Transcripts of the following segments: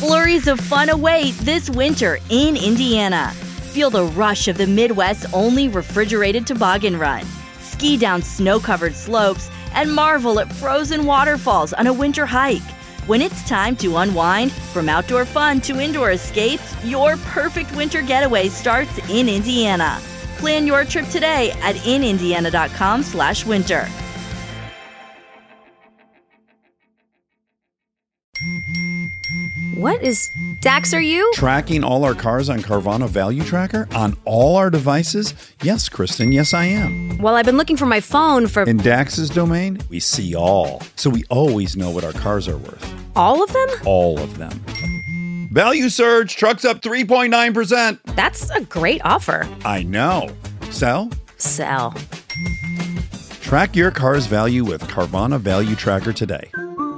Flurries of fun await this winter in Indiana. Feel the rush of the Midwest's only refrigerated toboggan run. Ski down snow-covered slopes and marvel at frozen waterfalls on a winter hike. When it's time to unwind, from outdoor fun to indoor escapes, your perfect winter getaway starts in Indiana. Plan your trip today at inindiana.com/winter. What is Dax, are you? Tracking all our cars on Carvana Value Tracker on all our devices? Yes, Kristen, yes, I am. Well, I've been looking for my phone for... In Dax's domain, we see all. So we always know what our cars are worth. All of them? All of them. Value surge, trucks up 3.9%. That's a great offer. I know. Sell? Sell. Track your car's value with Carvana Value Tracker today.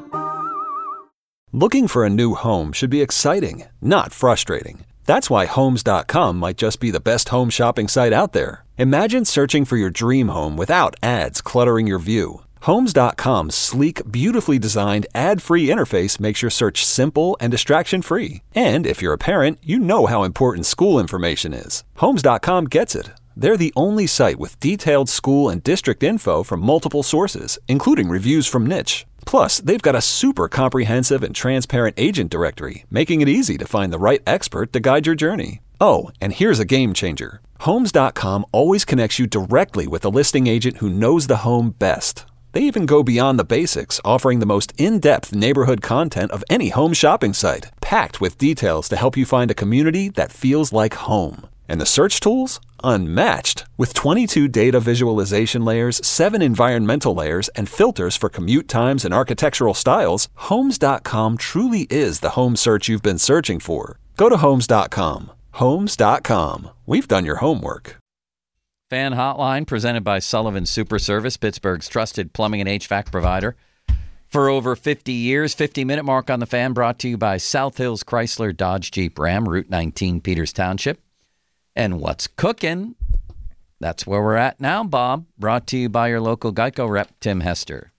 Looking for a new home should be exciting, not frustrating. That's why Homes.com might just be the best home shopping site out there. Imagine searching for your dream home without ads cluttering your view. Homes.com's sleek, beautifully designed, ad-free interface makes your search simple and distraction-free. And if you're a parent, you know how important school information is. Homes.com gets it. They're the only site with detailed school and district info from multiple sources, including reviews from Niche. Plus, they've got a super comprehensive and transparent agent directory, making it easy to find the right expert to guide your journey. Oh, and here's a game changer. Homes.com always connects you directly with a listing agent who knows the home best. They even go beyond the basics, offering the most in-depth neighborhood content of any home shopping site, packed with details to help you find a community that feels like home. And the search tools? Unmatched. With 22 data visualization layers, 7 environmental layers, and filters for commute times and architectural styles, Homes.com truly is the home search you've been searching for. Go to Homes.com. Homes.com. We've done your homework. Fan Hotline, presented by Sullivan Super Service, Pittsburgh's trusted plumbing and HVAC provider. For over 50 years, 50-minute mark on the Fan, brought to you by South Hills Chrysler Dodge Jeep Ram, Route 19, Peters Township. And what's cooking? That's where we're at now, Bob. Brought to you by your local Geico rep, Tim Hester.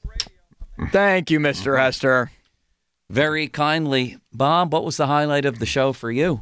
Thank you, Mr. Hester. Very kindly. Bob, what was the highlight of the show for you?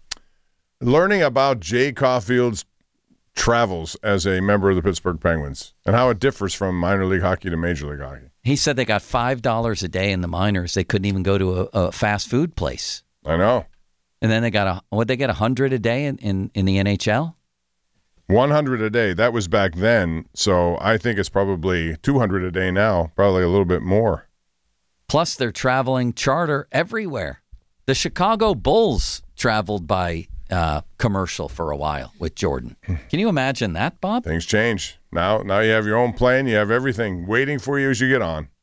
Learning about Jay Caulfield's travels as a member of the Pittsburgh Penguins and how it differs from minor league hockey to major league hockey. He said they got $5 a day in the minors. They couldn't even go to a fast food place. I know. And then they got $100 a day in the NHL? 100 a day. That was back then. So I think it's probably 200 a day now, probably a little bit more. Plus, they're traveling charter everywhere. The Chicago Bulls traveled by commercial for a while with Jordan. Can you imagine that, Bob? Things change. Now you have your own plane. You have everything waiting for you as you get on.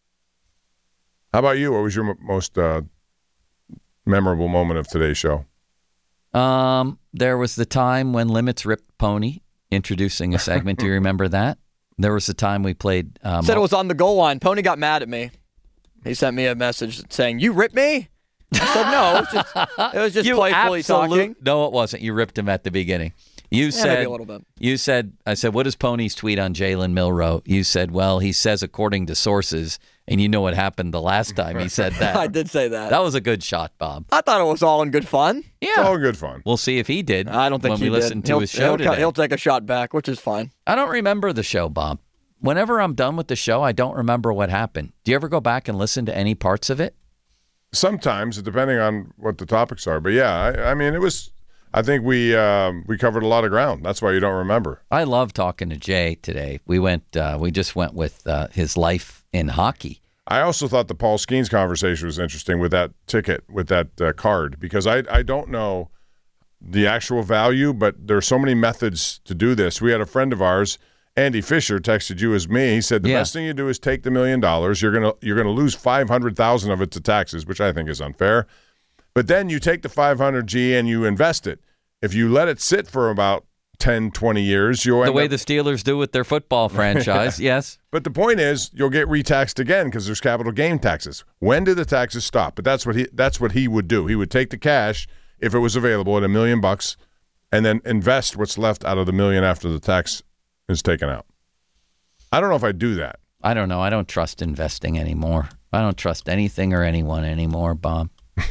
How about you? What was your most memorable moment of today's show? There was the time when Limits ripped Pony, introducing a segment. Do you remember that? There was the time we played. Said it was on the goal line. Pony got mad at me. He sent me a message saying, "You ripped me?" I said, "No, it was just playfully talking." No, it wasn't. You ripped him at the beginning. You said maybe a little bit. You said, I said, what does Pony's tweet on Jalen Milroe? You said, well, he says according to sources, and you know what happened the last time he said that. I did say that. That was a good shot, Bob. I thought it was all in good fun. Yeah, It's all good fun. We'll see if he did. I don't think when he we listen to his show today. He'll take a shot back, which is fine. I don't remember the show, Bob. Whenever I'm done with the show, I don't remember what happened. Do you ever go back and listen to any parts of it? Sometimes, depending on what the topics are. But yeah, I mean, it was. I think we covered a lot of ground. That's why you don't remember. I love talking to Jay today. We just went with his life in hockey. I also thought the Paul Skeens conversation was interesting with that ticket, with that card, because I don't know the actual value, but there are so many methods to do this. We had a friend of ours, Andy Fisher, texted you as me. He said the best thing you do is take the $1 million. You're gonna lose $500,000 of it to taxes, which I think is unfair. But then you take the $500G and you invest it. If you let it sit for about 10, 20 years, you'll the way the Steelers do with their football franchise, yes. But the point is, you'll get retaxed again because there's capital gain taxes. When do the taxes stop? But that's what he would do. He would take the cash, if it was available, at $1 million, and then invest what's left out of the $1 million after the tax is taken out. I don't know if I'd do that. I don't know. I don't trust investing anymore. I don't trust anything or anyone anymore, Bob.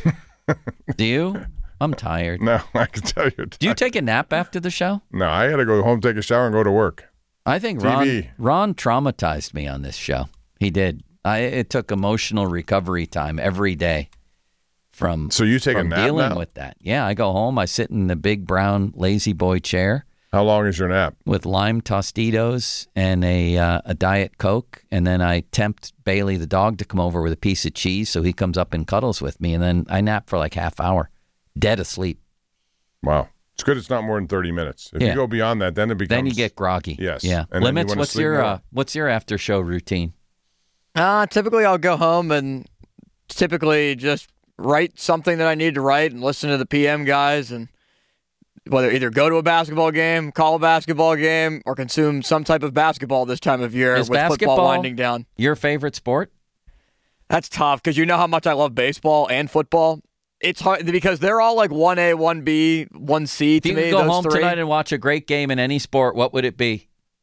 Do you? I'm tired. No, I can tell you're tired. Do you take a nap after the show? No, I got to go home, take a shower, and go to work. I think Ron traumatized me on this show. He did. It took emotional recovery time every day from So you take a nap dealing now? with that. Yeah, I go home. I sit in the big brown lazy boy chair. How long is your nap? With lime Tostitos and a Diet Coke. And then I tempt Bailey, the dog, to come over with a piece of cheese. So he comes up and cuddles with me. And then I nap for like half hour, dead asleep. Wow. It's good it's not more than 30 minutes. If Yeah. you go beyond that, then it becomes... Then you get groggy. Yes. Yeah. And then you Limits, wanna what's sleep your more. what's your after show routine? Typically, I'll go home and typically just write something that I need to write and listen to the PM guys, and whether either go to a basketball game, call a basketball game, or consume some type of basketball this time of year Is with basketball football winding down. Your favorite sport? That's tough because you know how much I love baseball and football. It's hard because they're all like 1A, 1B, 1C If to you me. could go those home three. tonight and watch a great game in any sport, what would it be?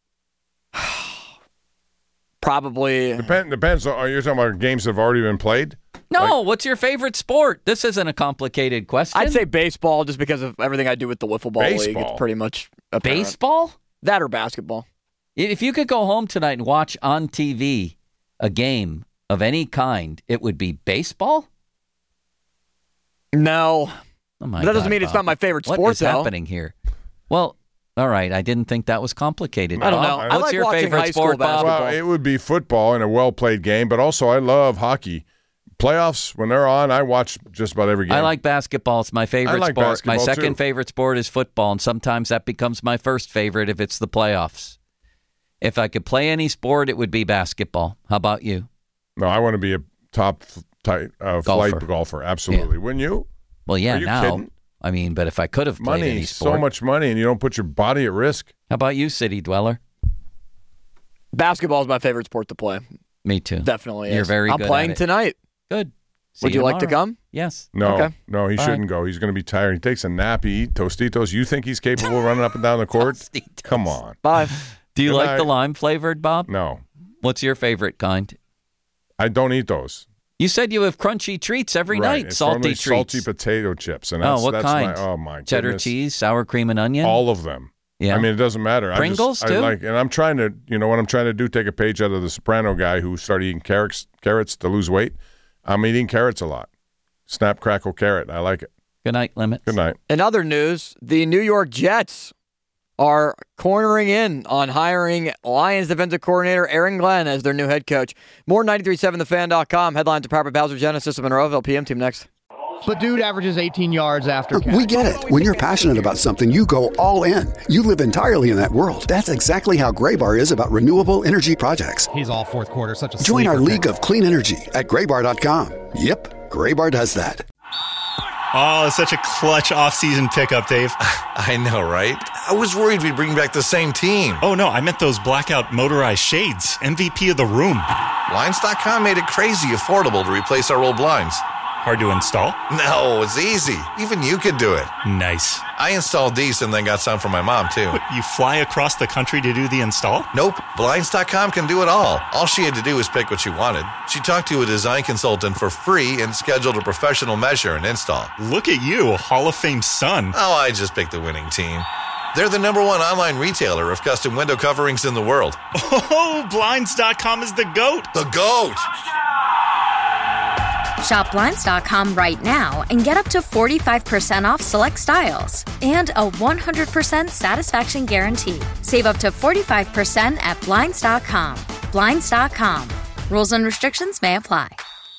Probably. Depends. You're talking about games that have already been played? No, what's your favorite sport? This isn't a complicated question. I'd say baseball just because of everything I do with the wiffle ball league. Baseball? It's pretty much apparent. Baseball? That or basketball. If you could go home tonight and watch on TV a game of any kind, it would be baseball? No. Oh my That doesn't God, mean it's Bob. not my favorite sport, What is though. happening here? Well, all right. I didn't think that was complicated. I don't know. Bob, I what's like your watching favorite high school sport, Bob? basketball. Well, it would be football and a well-played game, but also I love hockey. Playoffs, when they're on, I watch just about every game. I like basketball. It's my favorite I like sport. My basketball, second too. favorite sport is football, and sometimes that becomes my first favorite if it's the playoffs. If I could play any sport, it would be basketball. How about you? No, I want to be a top flight golfer. Absolutely. Wouldn't you? Well, yeah, Are you now. kidding? I mean, but if I could have played any Money, sport. so much money, and you don't put your body at risk. How about you, City Dweller? Basketball is my favorite sport to play. Me too. Definitely You're is. very I'm good playing at it. tonight. Good. Would you like to tomorrow. come? Yes. No, Okay. no, he Bye. shouldn't go. He's going to be tired. He takes a nap. He eats Tostitos. You think he's capable of running up and down the court? Tostitos. Come on. Bye. Do you Good like the night. lime flavored, Bob? No, What's your favorite kind? I don't eat those. You said you have crunchy treats every Right. night. It's Salty normally treats. salty potato chips. And Oh, what that's kind? my Cheddar goodness. cheese, sour cream and onion? All of them. Yeah. I mean, it doesn't matter. Pringles, I too? and I'm trying to, what I'm trying to do, take a page out of the Soprano guy who started eating carrots to lose weight. I'm eating carrots a lot. Snap, crackle, carrot. I like it. Good night, Limits. Good night. In other news, the New York Jets are cornering in on hiring Lions defensive coordinator Aaron Glenn as their new head coach. More 937thefan.com. Headlines are powered by Bowser Genesis of Monroeville. PM team next. But dude averages 18 yards after catch. We get it. When you're passionate about something, you go all in. You live entirely in that world. That's exactly how Graybar is about renewable energy projects. He's all fourth quarter, such a Join our sleeper league pick. of clean energy at graybar.com. Yep, Graybar does that. Oh, such a clutch off-season pickup, Dave. I know, right? I was worried we'd bring back the same team. Oh, no, I meant those blackout motorized shades. MVP of the room. Blinds.com made it crazy affordable to replace our old blinds. Hard to install? No, it's easy. Even you could do it. Nice. I installed these and then got some for my mom, too. What, you fly across the country to do the install? Nope. Blinds.com can do it all. All she had to do was pick what she wanted. She talked to a design consultant for free and scheduled a professional measure and install. Look at you, a Hall of Fame son. Oh, I just picked the winning team. They're the #1 online retailer of custom window coverings in the world. Oh, Blinds.com is the GOAT. The GOAT! Shop Blinds.com right now and get up to 45% off select styles and a 100% satisfaction guarantee. Save up to 45% at Blinds.com. Blinds.com. Rules and restrictions may apply.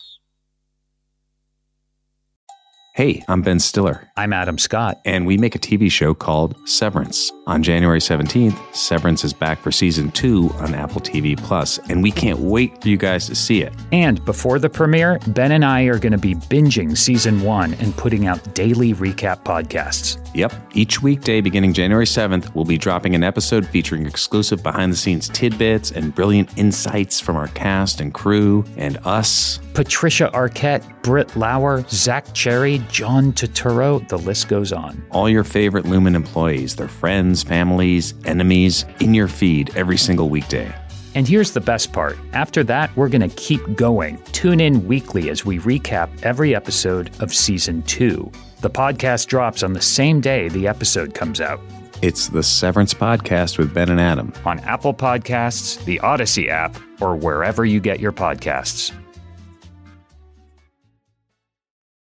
Hey, I'm Ben Stiller. I'm Adam Scott. And we make a TV show called Severance. On January 17th, Severance is back for season 2 on Apple TV+, and we can't wait for you guys to see it. And before the premiere, Ben and I are going to be binging season 1 and putting out daily recap podcasts. Yep. Each weekday beginning January 7th, we'll be dropping an episode featuring exclusive behind-the-scenes tidbits and brilliant insights from our cast and crew and us. Patricia Arquette, Britt Lauer, Zach Cherry, John Turturro, the list goes on. All your favorite Lumen employees, their friends, families, enemies, in your feed every single weekday. And here's the best part. After that, we're going to keep going. Tune in weekly as we recap every episode of Season 2. The podcast drops on the same day the episode comes out. It's the Severance Podcast with Ben and Adam. On Apple Podcasts, the Odyssey app, or wherever you get your podcasts.